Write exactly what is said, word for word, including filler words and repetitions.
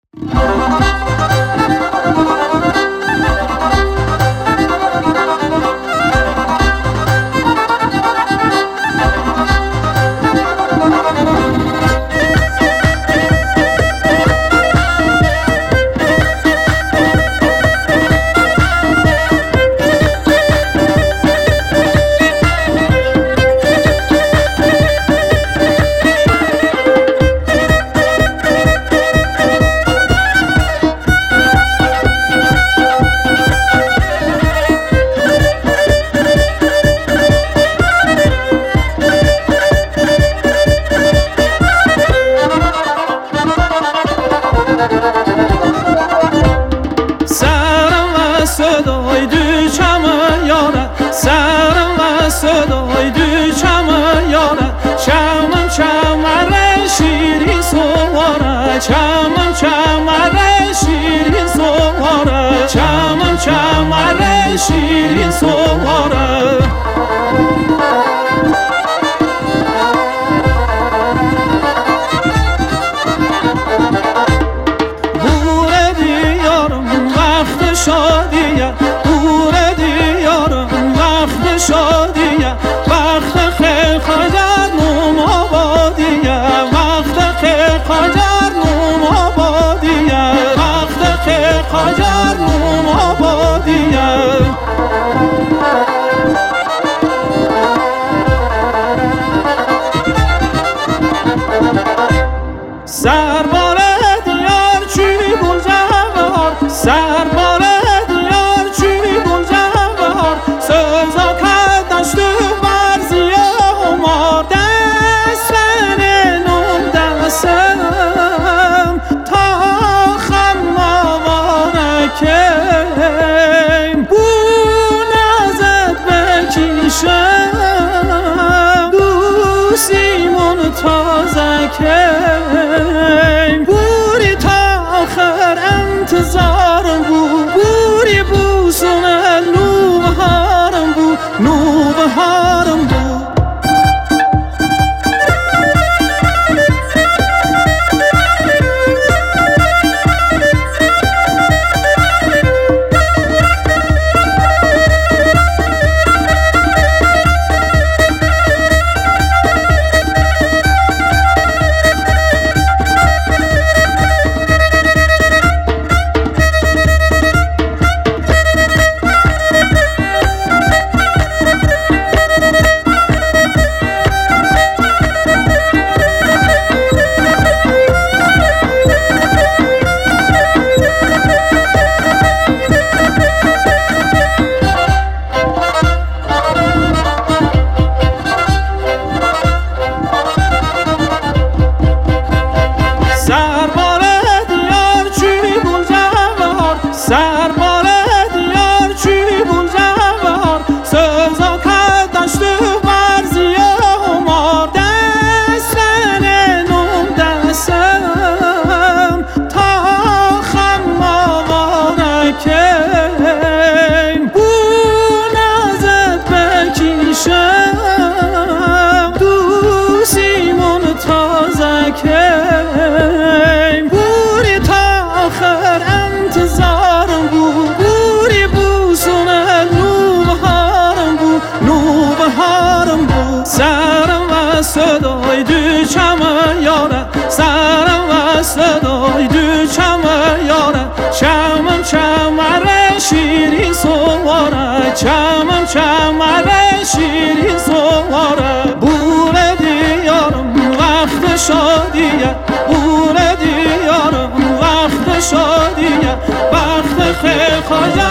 صدای دو چمن یاره سرم و صدای دو چمن یاره چمن چمن شیرین سواره چمن چمن شیرین سواره چمن چمن شیرین سواره بوره دیارم وقت شادیه بوره دیارم وقت شادیه وقت خیلی خجر نوم آبادیه وقت خیلی خجر نوم آبادیه وقت خیلی خجر نوم آبادیه سربار دیار چی گل جوار سربار دیار چی گل جوار سوزا کردش تو برزی عمر دستن نوم دستم تا خموارکم بون ازت بکشم دوستیمون تازه کم بوری تا آخر انتظارم بود بوری بوسم نو بهارم بود نو بهارم بود سربار دیار چی گل جوار سربار دیار چی گل جوار سوزا کردش تو برزی عمر دستن نوم دستم تا خموارکم بون ازت بکشم دوستیمون تازه کم بوری تا آخر انتظارم بود بوری بوسم نو بهارم بود نو بهارم بود سرم و صدای دو چمن یاره سرم و صدای دو چمن یاره چمن چمن شیرین سواره چمن چمن شیرین سواره بوره دیارم وقت شادیه بوره دیارم وقت شادیه وقت خیلی خجر